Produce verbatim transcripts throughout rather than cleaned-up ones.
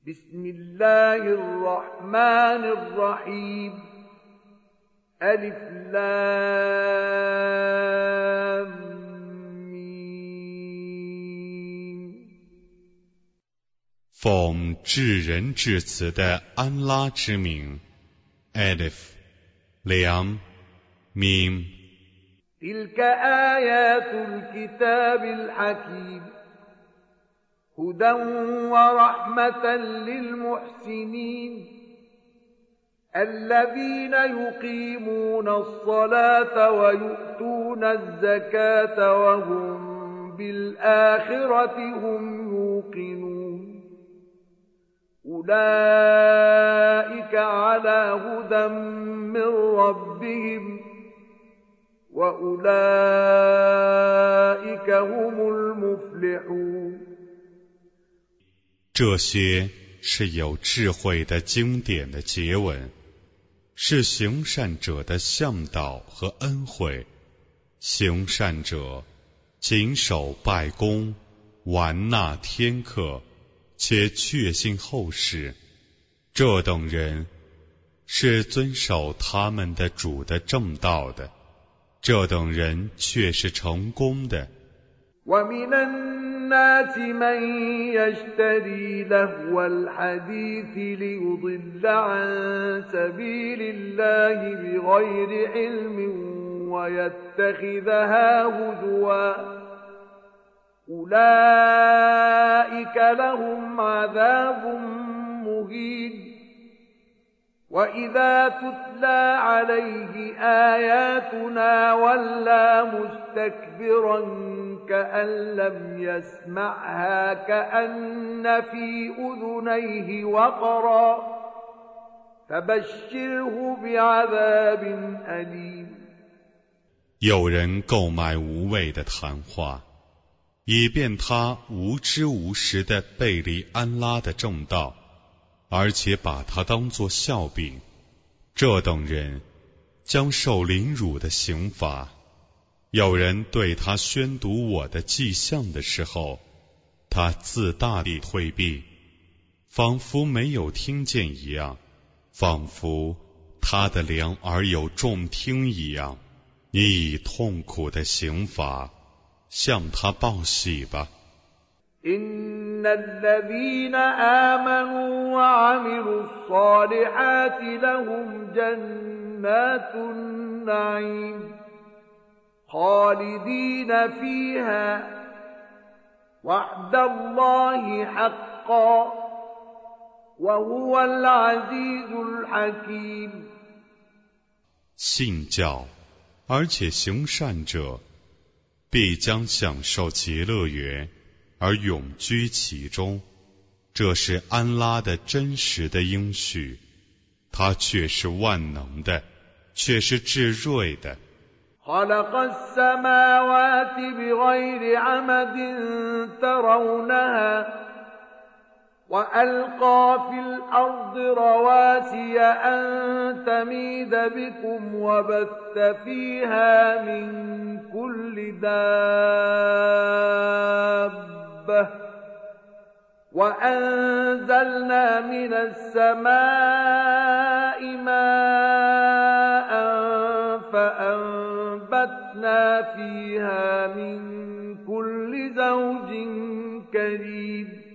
بسم الله الرحمن الرحيم ألف لام ميم 奉至仁至慈的安拉之名 Alif Lam Mim تلك آيات الكتاب الحكيم هدى ورحمة للمحسنين الذين يقيمون الصلاة ويؤتون الزكاة وهم بالآخرة هم يوقنون أولئك على هدى من ربهم وأولئك هم المفلحون 这些是有智慧的经典的结文，是行善者的向导和恩惠。行善者谨守拜功，完纳天课，且确信后世，这等人是遵守他们的主的正道的，这等人却是成功的。 الناس من يشتري لهو الحديث ليضل عن سبيل الله بغير علم ويتخذها هزوا أولئك لهم عذاب مهين وإذا تتلى عليه آياتنا ولى مستكبرا كأن لم يسمعها كأن في أذنيه وقرا فبشره بعذاب أليم 有人购买无谓的谈话，以便他无知无识地背离安拉的正道，而且把它当作笑柄，这等人将受凌辱的刑罚。有人对他宣读我的迹象的时候，他自大地退避，仿佛没有听见一样，仿佛他的两耳有重听一样。你以痛苦的刑罚向他报喜吧。 إن الذين آمنوا وعملوا الصالحات لهم جنات النعيم خالدين فيها وعد الله حقا وهو العزيز الحكيم 信教而且行善者必将享受极乐园而永居其中，这是安拉的真实的应许，他却是万能的，却是至睿的。 خلق السماوات بغير عمد ترونها وألقى في الأرض رواسي أن تميد بكم وبث فيها من كل دابة وأنزلنا من السماء ماء فأنبتنا فيها من كل زوج كريم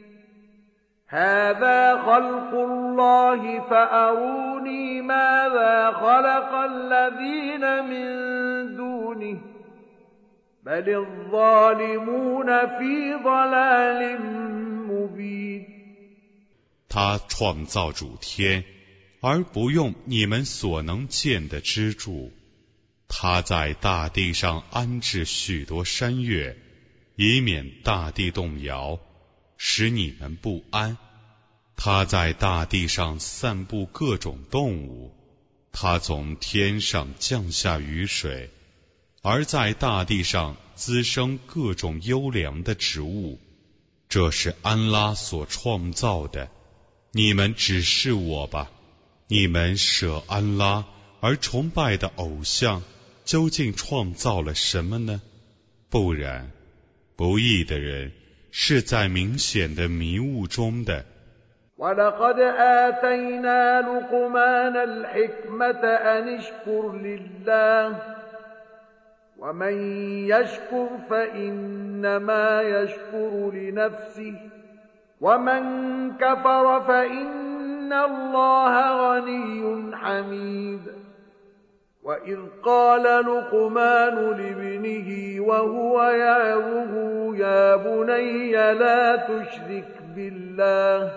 هذا خلق الله فأروني ماذا خلق الذين من دونه بل الظالمون في ضلال مبين 他创造主天，而不用你们所能见的支柱。他在大地上安置许多山岳，以免大地动摇，使你们不安。他在大地上散布各种动物，他从天上降下雨水，而在大地上滋生各种优良的植物，这是安拉所创造的。你们只是我吧，你们舍安拉而崇拜的偶像究竟创造了什么呢？不然，不义的人是在明显的迷雾中的。 ولقد آتينا لقمان الحكمة أن اشكر لله ومن يشكر فإنما يشكر لنفسه ومن كفر فإن الله غني حميد وإذ قال لقمان لابنه وهو يعظه يا بني لا تشرك بالله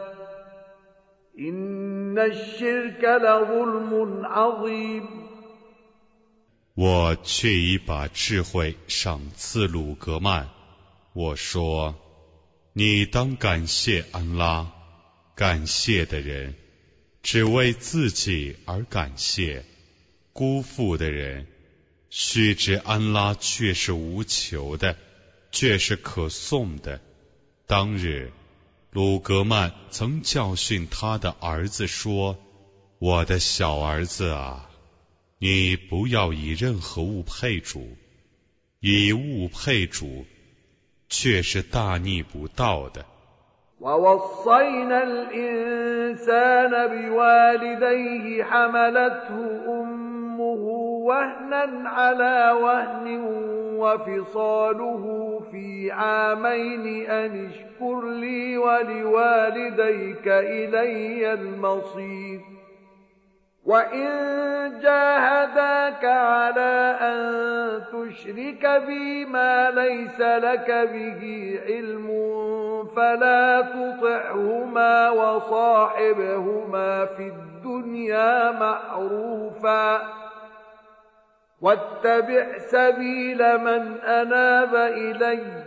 إن الشرك لظلم عظيم 我却已把智慧赏赐鲁格曼。我说，你当感谢安拉，感谢的人只为自己而感谢，辜负的人须知安拉却是无求的，却是可颂的。当日鲁格曼曾教训他的儿子说，我的小儿子啊，你不要以任何物配主，以物配主却是大逆不道的。 ووصينا الإنسان بوالديه حملته أمه وهنا على وهن وفصاله في عامين أن اشكر لي ولوالديك إلي المصير وإن جاهداك على أن تشرك بي ما ليس لك به علم فلا تطعهما وصاحبهما في الدنيا معروفا واتبع سبيل من أناب إلي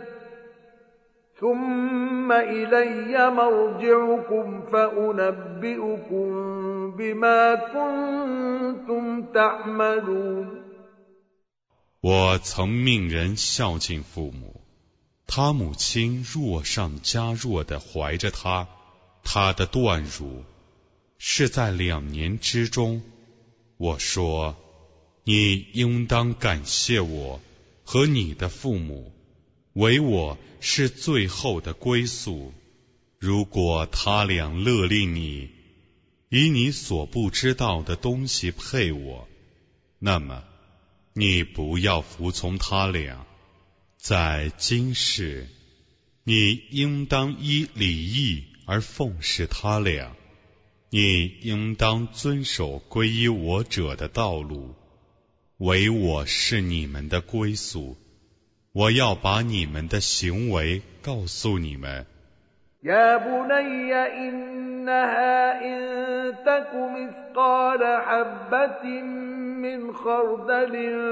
ثم إلي مرجعكم فأنبئكم بما كنتم تعملون 我曾命人孝敬父母，他母亲弱上加弱地怀着他，他的断乳是在两年之中。我说，你应当感谢我和你的父母，唯我是最后的归宿。如果他俩勒令你以你所不知道的东西配我，那么你不要服从他俩。在今世，你应当依礼义而奉侍他俩，你应当遵守皈依我者的道路，唯我是你们的归宿。我要把你们的行为告诉你们。 يا بني إنها إن تك مثقال حبة من خردل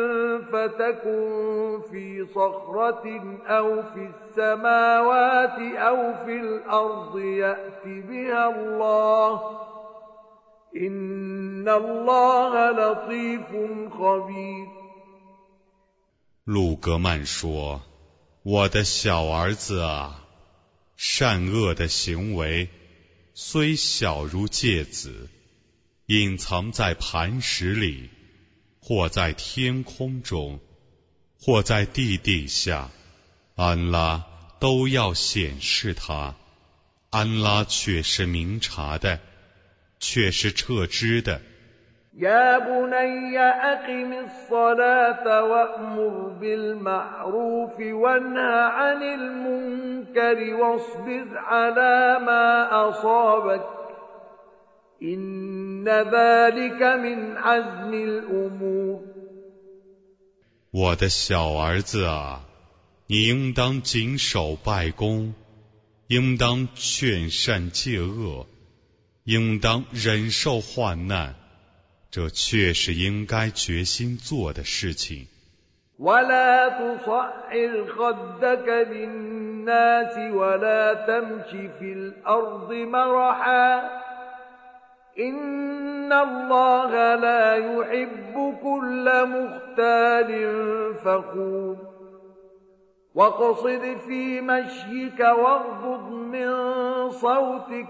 فتكن في صخرة أو في السماوات أو في الأرض يأت بها الله إن الله لطيف خبير 鲁格曼说，我的小儿子啊，善恶的行为虽小如芥子，隐藏在磐石里，或在天空中，或在地底下，安拉都要显示它。安拉却是明察的，却是彻知的。 يا بني أقم الصلاة وأمر بالمعروف وانه عن المنكر واصبر على ما أصابك إن ذلك من عزم الأمور 我的小儿子啊，你应当谨守拜功，应当劝善戒恶，应当忍受患难，这确是应该决心做的事情。 ولا تصعر خدك للناس ولا تمش في الأرض مرحا إن الله لا يحب كل مختال فخور واقصد في مشيك واغضض من صوتك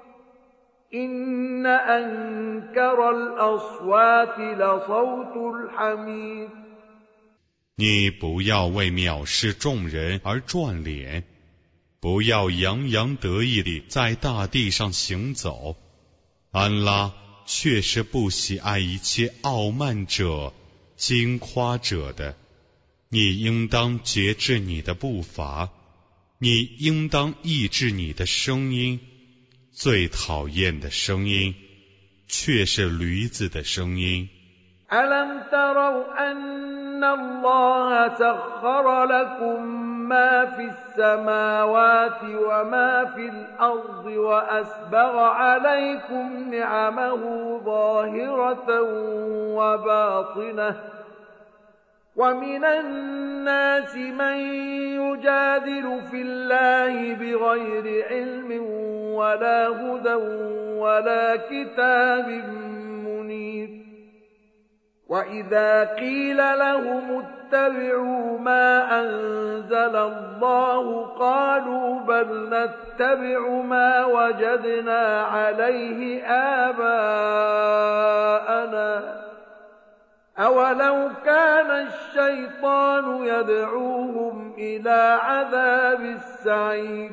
إن أنكر الأصوات لصوت الحمير 你不要为藐视众人而转脸， 不要洋洋得意地在大地上行走。安拉确实不喜爱一切傲慢者、矜夸者的。你应当节制你的步伐，你应当抑制你的声音。最讨厌的声音却是驴子的声音。 ألم تروا أن الله سخر لكم ما في السماوات وما في الأرض وأسبغ عليكم نعمه ظاهرة وباطنة ومن الناس من يجادل في الله بغير علم ولا هدى ولا كتاب منير وإذا قيل لهم اتبعوا ما أنزل الله قالوا بل نتبع ما وجدنا عليه آباءنا أولو كان الشيطان يدعوهم إلى عذاب السعير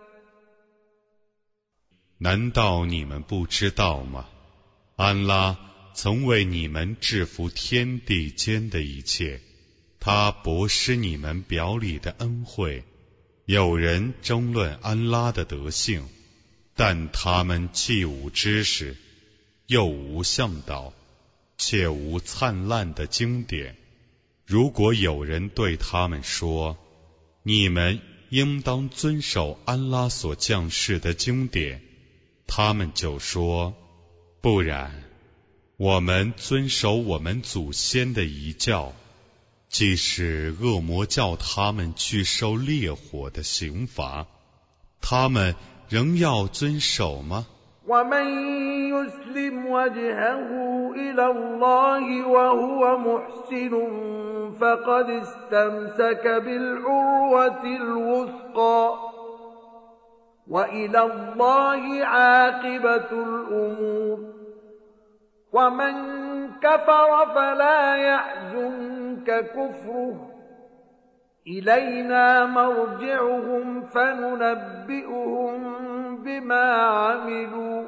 难道你们不知道吗？安拉曾为你们制服天地间的一切，他博施你们表里的恩惠。有人争论安拉的德性，但他们既无知识，又无向导，且无灿烂的经典。如果有人对他们说，你们应当遵守安拉所降世的经典，他们就说，不然我们遵守我们祖先的遗教，即使恶魔叫他们去受烈火的刑罚，他们仍要遵守吗？ ومن يسلم وجهه إلى الله وهو محسن فقد استمسك بالعروة الوثقى وإلى الله عاقبة الأمور ومن كفر فلا يحزنك كفره إلينا مرجعهم فننبئهم بما عملوا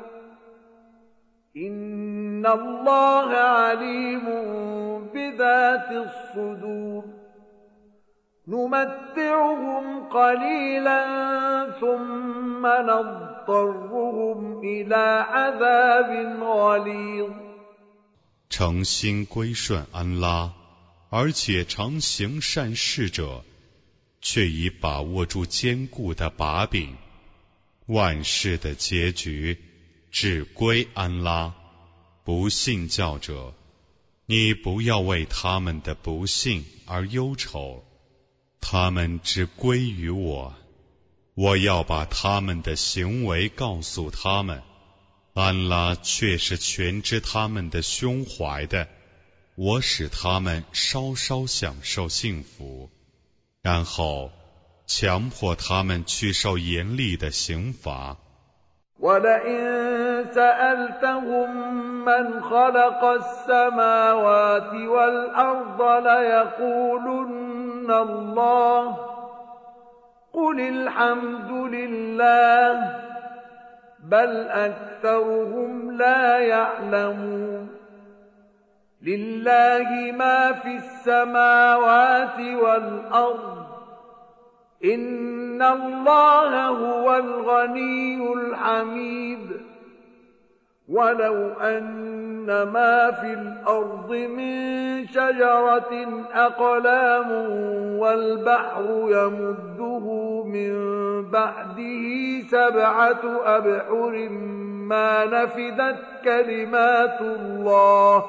إن الله عليم بذات الصدور نمتعهم قليلا ثم نضطرهم إلى عذاب غليظ 诚心归顺安拉，而且常行善事者，却已把握住坚固的把柄。万事的结局只归安拉。不信教者，你不要为他们的不信而忧愁，他们只归于我，我要把他们的行为告诉他们。安拉却是全知他们的胸怀的，我使他们稍稍享受幸福，然后强迫他们去受严厉的刑罚。 وَلَئِن سَأَلْتَهُم مَّنْ خَلَقَ السَّمَاوَاتِ وَالْأَرْضَ لَيَقُولُنَّ اللَّهُ قُلِ الْحَمْدُ لِلَّهِ بَلْ أَكْثَرُهُمْ لَا يَعْلَمُونَ لِلَّهِ مَا فِي السَّمَاوَاتِ وَالْأَرْضِ إِنَّ اللَّهَ هُوَ الْغَنِيُّ الْحَمِيدُ وَلَوْ أَنَّ مَا فِي الْأَرْضِ مِن شَجَرَةٍ أَقْلَامٌ وَالْبَحْرُ يَمُدُّهُ مِن بَعْدِهِ سَبْعَةُ أَبْحُرٍ مَّا نَفِدَتْ كَلِمَاتُ اللَّهِ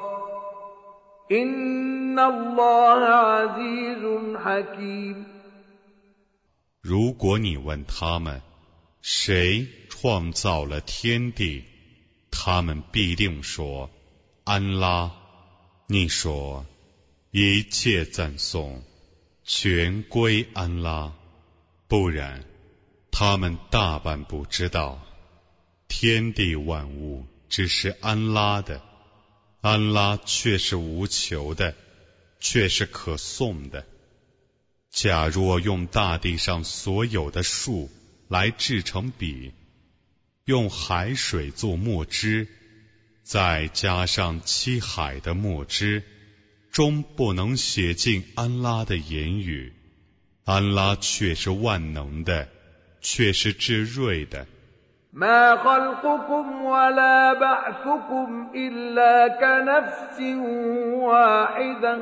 إِنَّ اللَّهَ عَزِيزٌ حَكِيمٌ 如果你问他们，谁创造了天地，他们必定说，安拉。你说，一切赞颂全归安拉，不然他们大半不知道，天地万物只是安拉的，安拉却是无求的，却是可颂的。假若用大地上所有的树来制成笔，用海水做墨汁，再加上七海的墨汁，终不能写尽安拉的言语。安拉却是万能的，却是至睿的。 ما خلقكم ولا بعثكم إلا كنفس واحدة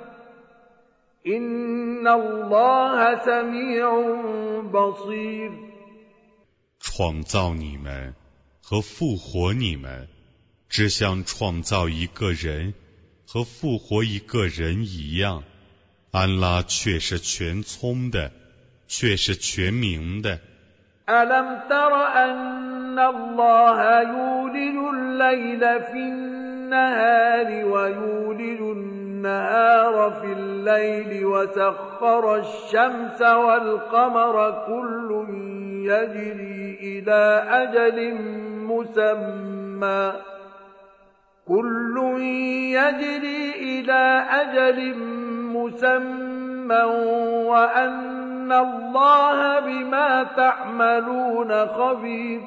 إن الله سميع بصير。 创造你们和复活你们，只像创造一个人和复活一个人一样。安拉却是全聪的，却是全明的。 ألم تر أن الله يولج الليل في النهار ويولج النهار في الليل وسخر الشمس والقمر كل يجري إلى أجل مسمى كل يجري إلى أجل مسمى وأن الله بما تعملون خبير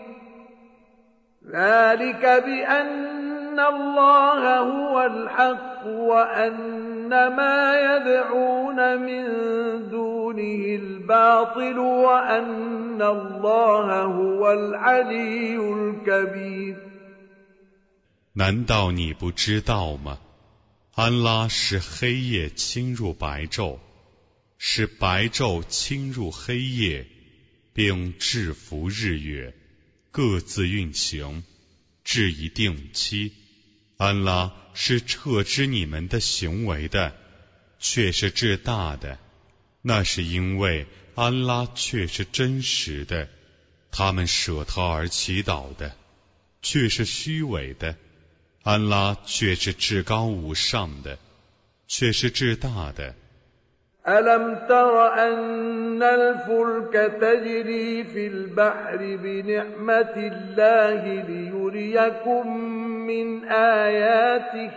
ذلك بأن الله هو الحق وأن ما يدعون من دونه الباطل وأن الله هو العلي الكبير。 难道你不知道吗？安拉使黑夜侵入白昼，使白昼侵入黑夜，并制服日月，各自运行，至一定期。安拉是撤知你们的行为的，却是至大的。那是因为安拉却是真实的，他们舍他而祈祷的，却是虚伪的。安拉却是至高无上的，却是至大的。 ألم تر أن الفلك تجري في البحر بنعمة الله ليريكم من آياته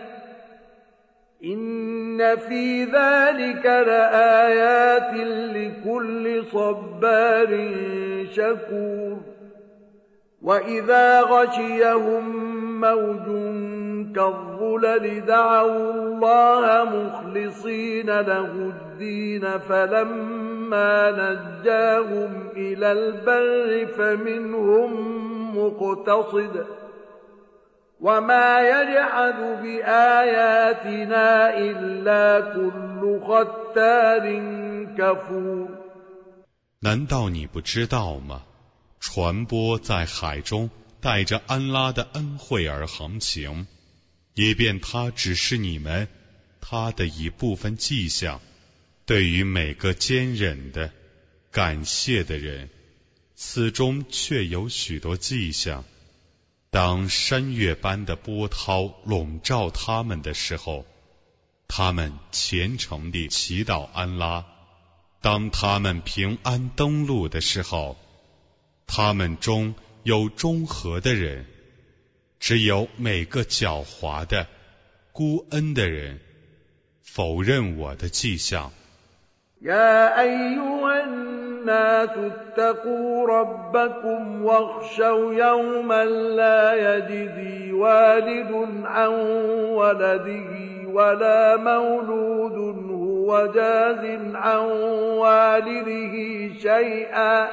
إن في ذلك لآيات لكل صبار شكور وإذا غشيهم موج كالظلل دعوا الله مخلصين له الدين فلما نجاهم إلى البر فمنهم مقتصد وما يجحد بآياتنا إلا كل ختار كفور。 难道你不知道吗？船舶在海中带着安拉的恩惠而航行，以便他指示你们他的一部分迹象。对于每个坚忍的、感谢的人，此中却有许多迹象。当山岳般的波涛笼罩他们的时候，他们虔诚地祈祷安拉；当他们平安登陆的时候，他们中有中和的人，只有每个狡猾的、孤恩的人否认我的迹象。 يا أيها الناس اتقوا ربكم واخشوا يوما لا يجزي والد عن ولده ولا مولود هو جاز عن والده شيئا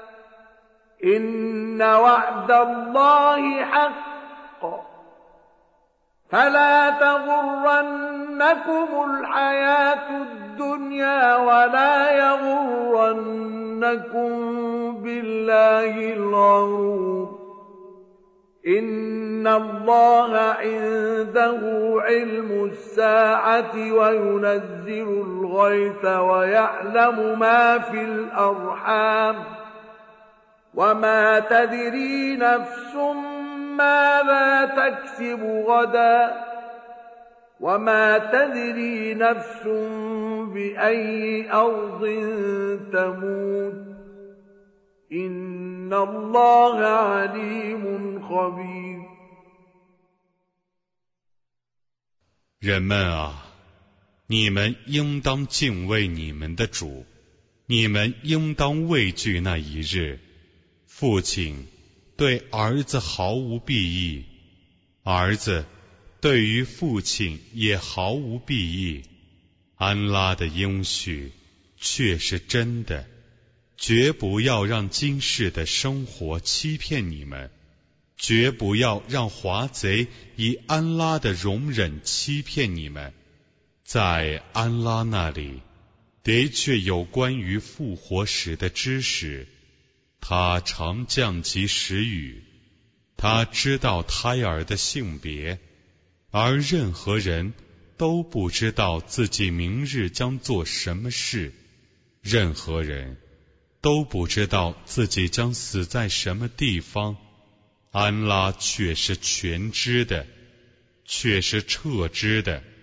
إن وعد الله حق فلا تغرنكم الحياة الدنيا ولا يغرنكم بالله الغرور إن الله عنده علم الساعة وينزل الغيث ويعلم ما في الأرحام وما تدري نفس ماذا تكسب غدا وما تدري نفس بأي أرض تموت إن الله عليم خبير。 人们啊，你们应当敬畏你们的主，你们应当畏惧那一日， 父亲对儿子毫无裨益，儿子对于父亲也毫无裨益。安拉的应许却是真的，绝不要让今世的生活欺骗你们，绝不要让华贼以安拉的容忍欺骗你们。在安拉那里的确有关于复活时的知识，他常降其时雨，他知道胎儿的性别，而任何人都不知道自己明日将做什么事，任何人都不知道自己将死在什么地方。安拉却是全知的，却是彻知的。